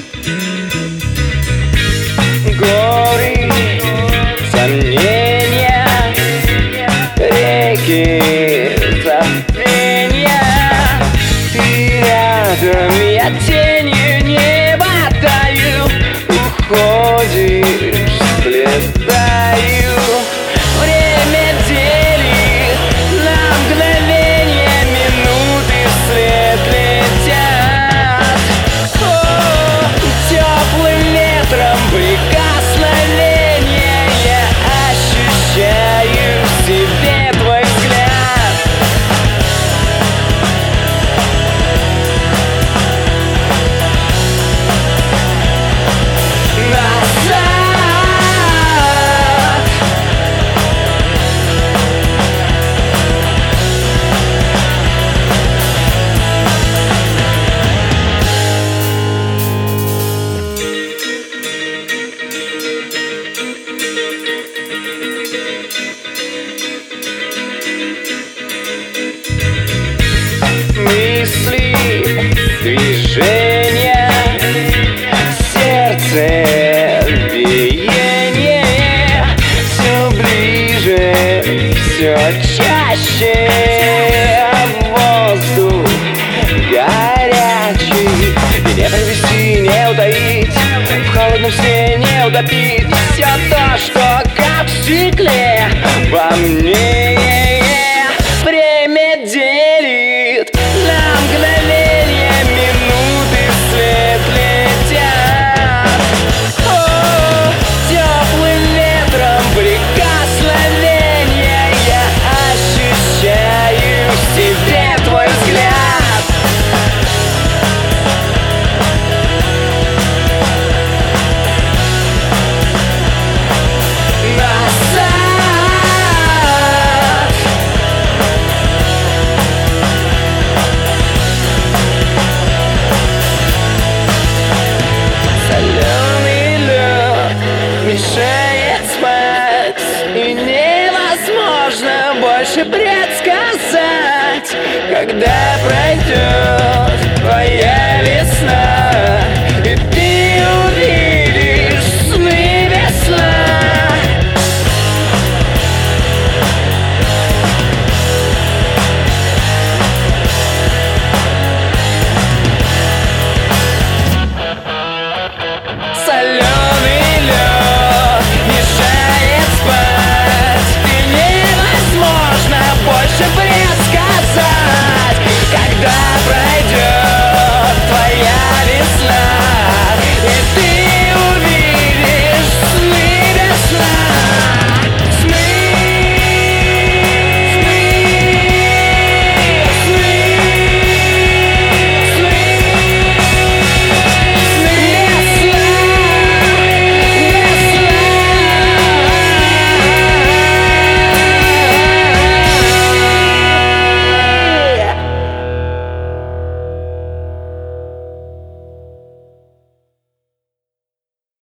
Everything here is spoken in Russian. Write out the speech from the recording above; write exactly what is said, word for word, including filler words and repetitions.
Горы, сомнения, реки, забвения. Ты рядом, я тенью неба таю. Уходишь, слетаю. Время делит на мгновение, минуты вслед летят. О, теплым ветром прикосновение, я ощущаю в себе твой взгляд. Назад. Мысли, движения, сердце, биение. Все ближе, все чаще. Воздух горячий, и не провести, не утаить, в холодном сне не утопить. Все то, что как в стекле во мне. Время делит на мгновение, минуты вслед летят. О, теплым ветром прикосновение, я ощущаю в себе твой взгляд. Мешает спать, и невозможно больше предсказать, когда пройдет твоя